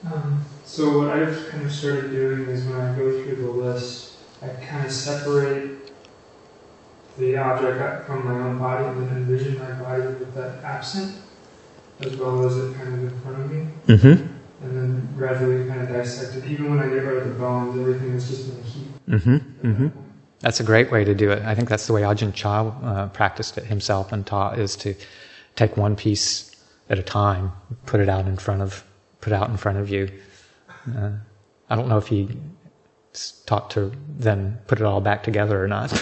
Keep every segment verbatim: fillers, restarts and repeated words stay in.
Um, so what I've kind of started doing is when I go through the list, I kind of separate the object from my own body and then envision my body with that absent, as well as it kind of in front of me. Mm-hmm. And then gradually kind of dissect it. Even when I get rid of the bones, everything is just in a heap. Mm-hmm. Mm-hmm. That's a great way to do it. I think that's the way Ajahn Chah uh, practiced it himself and taught, is to take one piece at a time, put it out in front of, put out in front of you. Uh, I don't know if he taught to then put it all back together or not.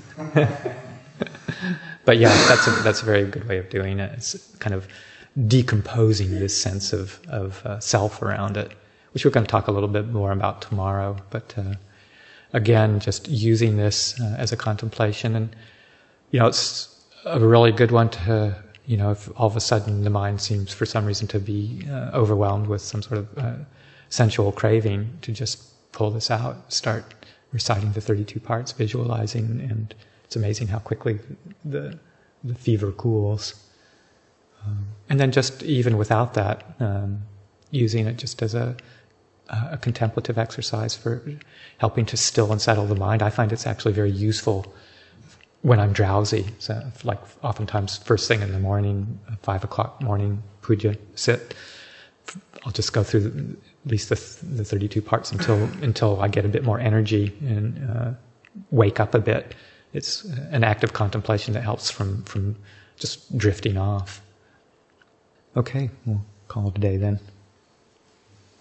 But yeah, that's a, that's a very good way of doing it. It's kind of decomposing this sense of, of uh, self around it, which we're going to talk a little bit more about tomorrow. But uh, again, just using this uh, as a contemplation. And, you know, it's a really good one to, you know, if all of a sudden the mind seems for some reason to be uh, overwhelmed with some sort of uh, sensual craving, to just pull this out, start reciting the thirty-two parts, visualizing, and it's amazing how quickly the the fever cools. Um, and then just even without that, um, using it just as a, a contemplative exercise for helping to still and settle the mind. I find it's actually very useful when I'm drowsy. So, like oftentimes first thing in the morning, five o'clock morning puja sit, I'll just go through the, at least the, the thirty-two parts until until I get a bit more energy and uh, wake up a bit. It's an act of contemplation that helps from from just drifting off. Okay, we'll call it a day then.